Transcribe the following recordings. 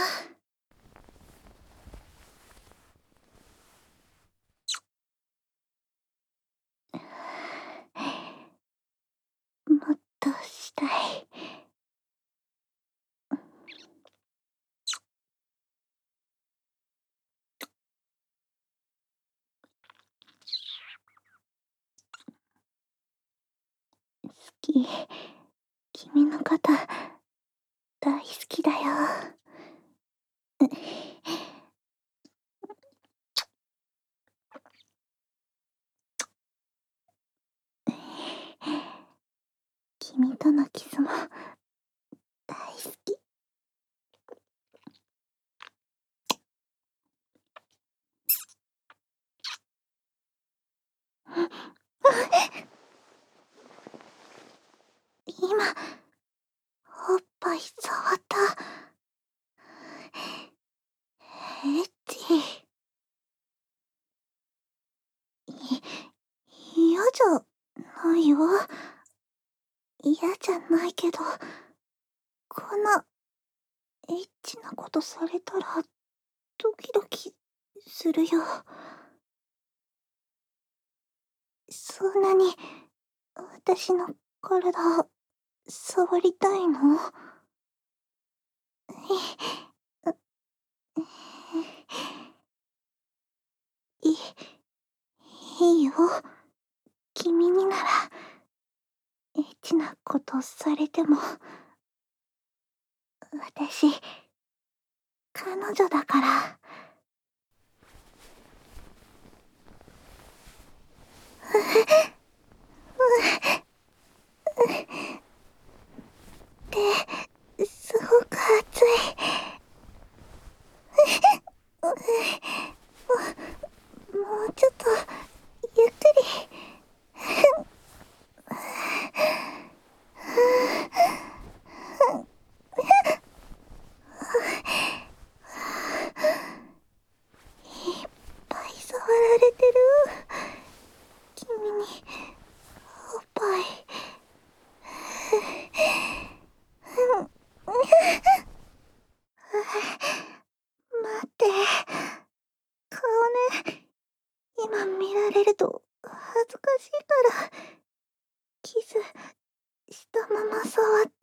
もっとしたい。好き。君のこと大好きだよ。君とのキスも大好き。今、おっぱい触った。エッチ。嫌じゃないよ。嫌じゃないけど、こんなエッチなことされたらドキドキするよ。そんなに私の体触りたいの？いいいよ。君にならエッチなことされても、私彼女だから。すごく熱い。もうちょっとゆっくり。いっぱい触られてる。君におっぱい。待って、顔ね、今見られると恥ずかしいからキスしたまま触って。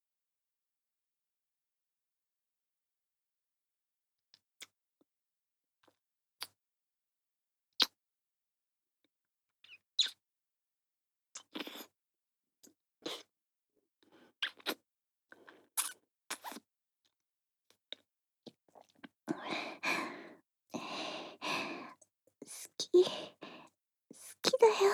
好きだよ。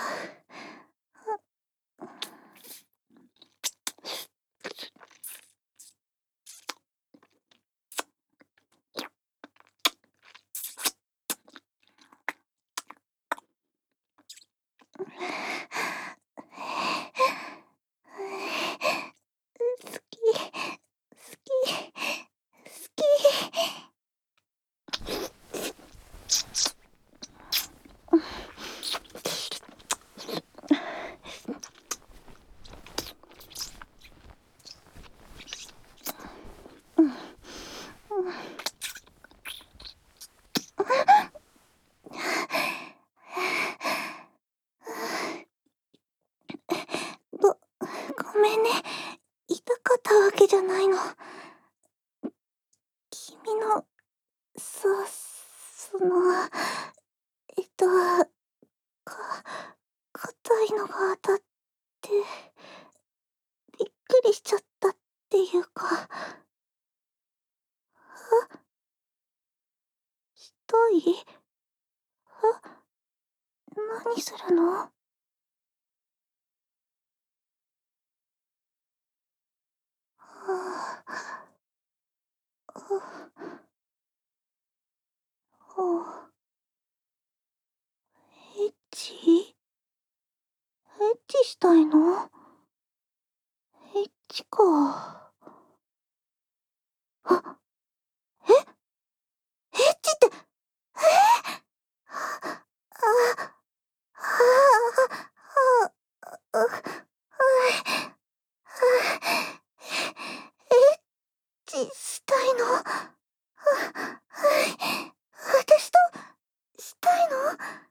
好き。ごめんね。痛かったわけじゃないの。君の、か、硬いのが当たって、びっくりしちゃったっていうか。したい？何するの？はあ、エッチ？エッチしたいの？エッチか。あ、え？エッチって、あ、あ、エッチしたいの？ はい。私としたいの？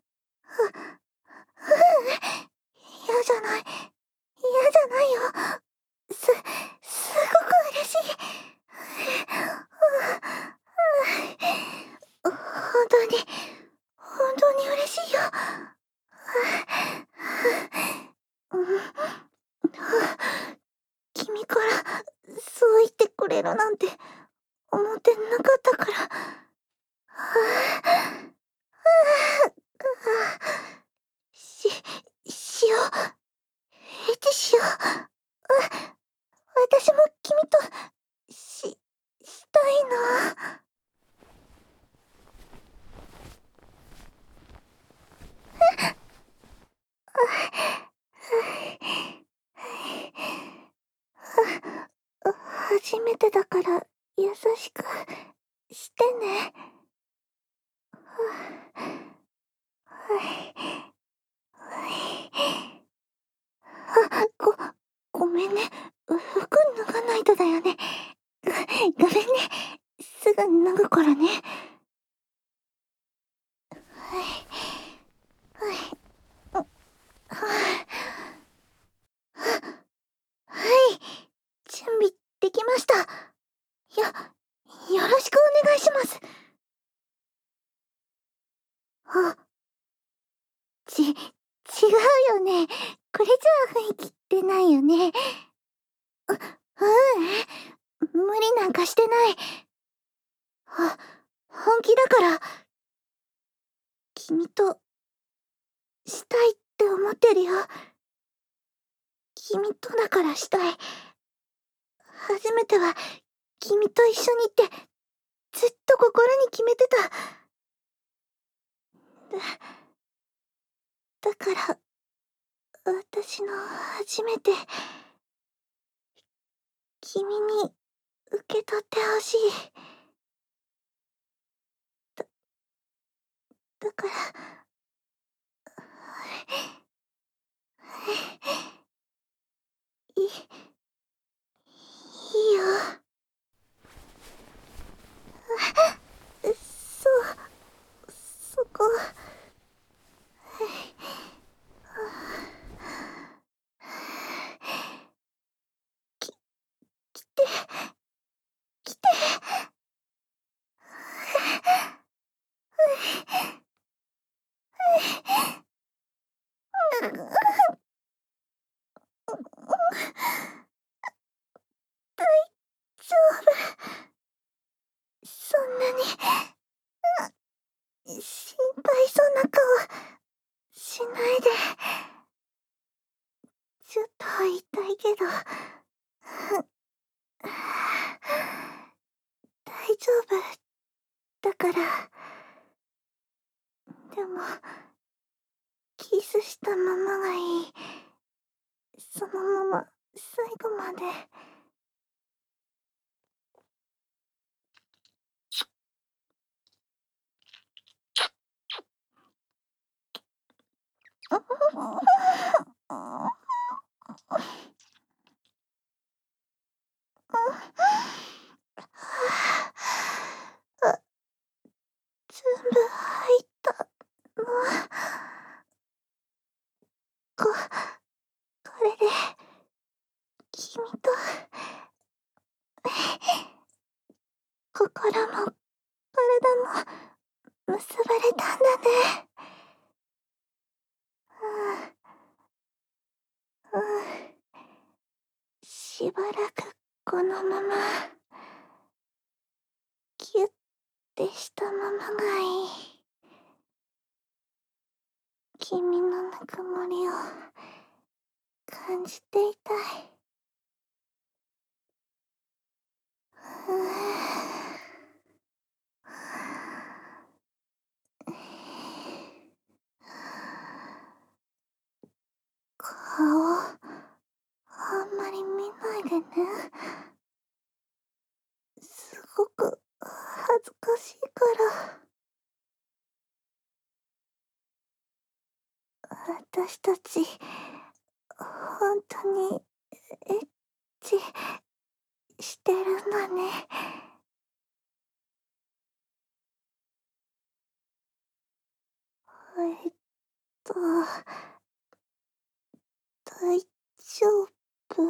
嫌じゃない。嫌じゃないよ。すごく嬉しい。本当に、本当に嬉しいよ。君からそう言ってくれるなんて思ってなかったから。し、しよう。エッチしよう。私も君と、したいな。初めてだから優しくしてね。ごめんね。服脱がないとだよね。ごめんね。すぐ脱ぐからね。はい。はい。はい。準備できました。よろしくお願いします。あ、違うよね。これじゃあ雰囲気ってないよね。無理なんかしてない。本気だから、君と、したいって思ってるよ。君とだからしたい。初めては、君と一緒にって、ずっと心に決めてた。だから、私の初めて、君に受け取ってほしい。だから、いいよ。そう、そこ。来て、来て。大丈夫。そんなに、心配そうな顔しないで。ちょっと痛いけど。大丈夫。だから。でも、キスしたままがいい。そのまま、最後まで。全部入ったの。こ、これで、君と、心も、体も、結ばれたんだね。うん。しばらく、このまま、キュッてしたままがいい。君のぬくもりを、感じていたい。顔、あんまり見ないでね。すごく恥ずかしいから。私たち、本当にエッチしてるんだね。 と、大丈夫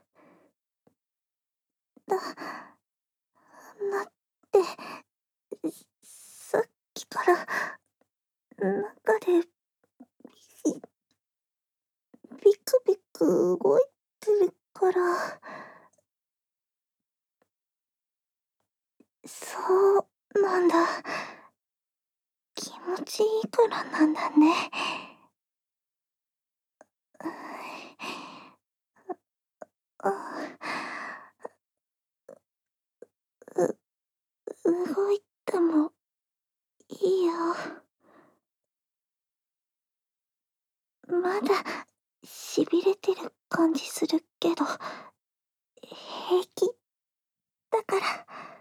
だなって、さっきから中でビビクビク動いてるから。そうなんだ。気持ちいいからなんだね。動いてもいいよ。まだしびれてる感じするけど、平気だから。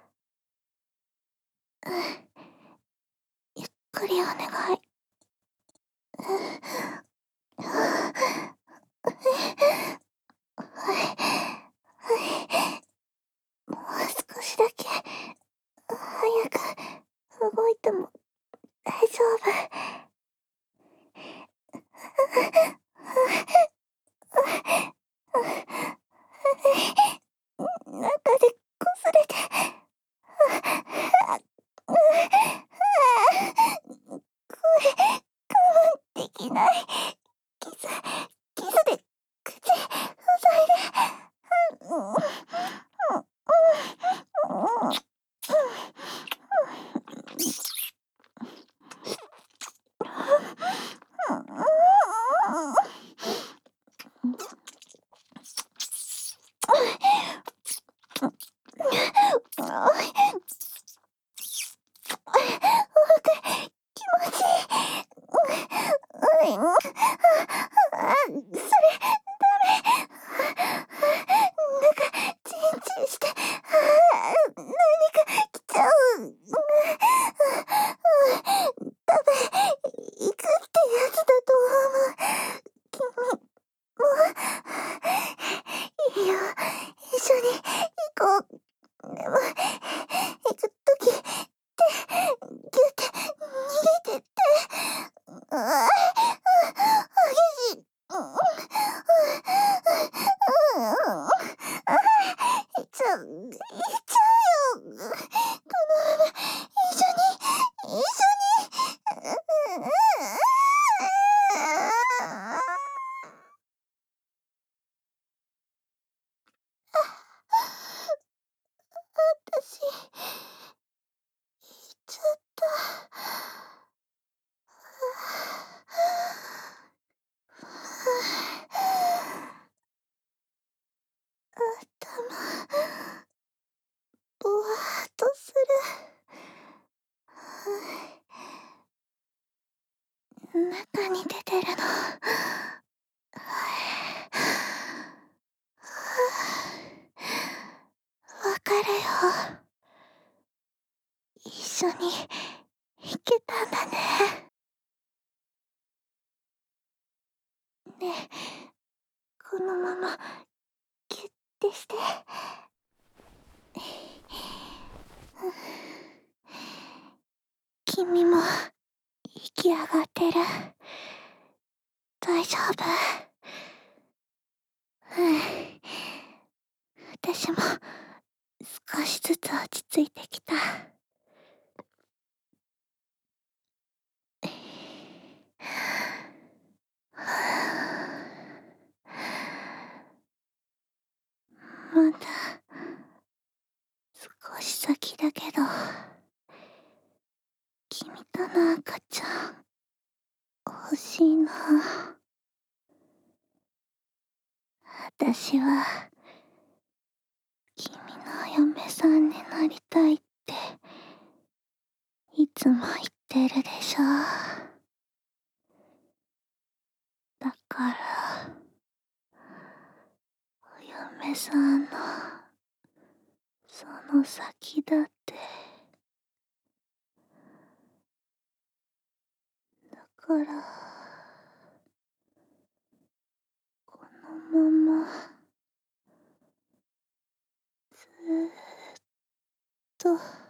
ゆっくりお願い。もう少しだけ早く動いても大丈夫。中でこすれて。声我慢できない。キスで口塞いで。気持ちいい。それ、ダメ。なんか、チンチンして、何か来ちゃう。多分、行くってやつだと思う。君も、いいよ。一緒に行こう。でも、行くとき、ギュって逃げてって。激しい。行っちゃうよ。このまま一緒に。私、行っちゃった。頭、ぼわーっとする。中に出てるの。わかるよ。一緒に行けたんだね。ねえ、このままギュッてして。君も息上がってる。大丈夫？私も少しずつ落ち着いてきた。まだ少し先だけど、君との赤ちゃん欲しいな。私は君の嫁さんになりたいっていつも言ってるでしょ。だからお嫁さんのその先だって。だからこのままずーっと